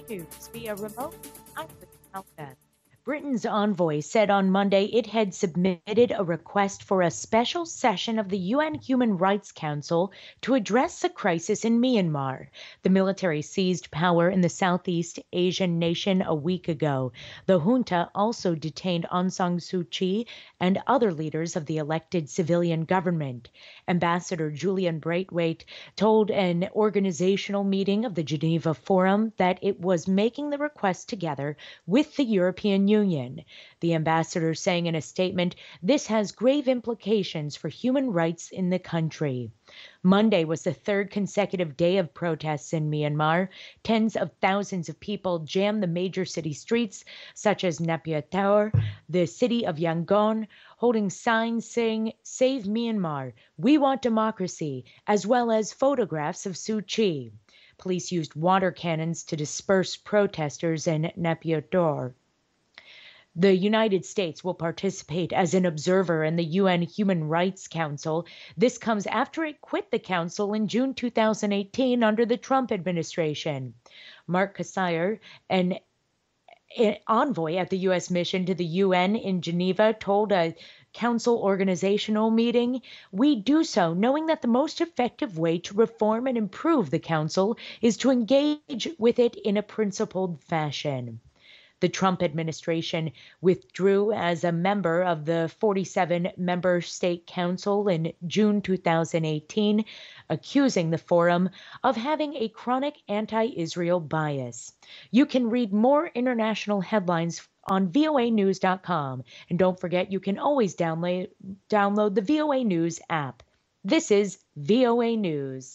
News via remote. I'm Alpha. Britain's envoy said on Monday it had submitted a request for a special session of the UN Human Rights Council to address the crisis in Myanmar. The military seized power in the Southeast Asian nation a week ago. The junta also detained Aung San Suu Kyi and other leaders of the elected civilian government. Ambassador Julian Braithwaite told an organizational meeting of the Geneva Forum that it was making the request together with the European Union. The ambassador saying in a statement, this has grave implications for human rights in the country. Monday was the third consecutive day of protests in Myanmar. Tens of thousands of people jammed the major city streets, such as Naypyidaw, the city of Yangon, holding signs saying, Save Myanmar, we want democracy, as well as photographs of Suu Kyi. Police used water cannons to disperse protesters in Naypyidaw. The United States will participate as an observer in the UN Human Rights Council. This comes after it quit the council in June 2018 under the Trump administration. Mark Kasair, an envoy at the U.S. mission to the UN in Geneva, told a council organizational meeting, we do so knowing that the most effective way to reform and improve the council is to engage with it in a principled fashion. The Trump administration withdrew as a member of the 47 member state council in June 2018, accusing the forum of having a chronic anti Israel bias. You can read more international headlines on voanews.com. And don't forget, you can always download the VOA News app. This is VOA News.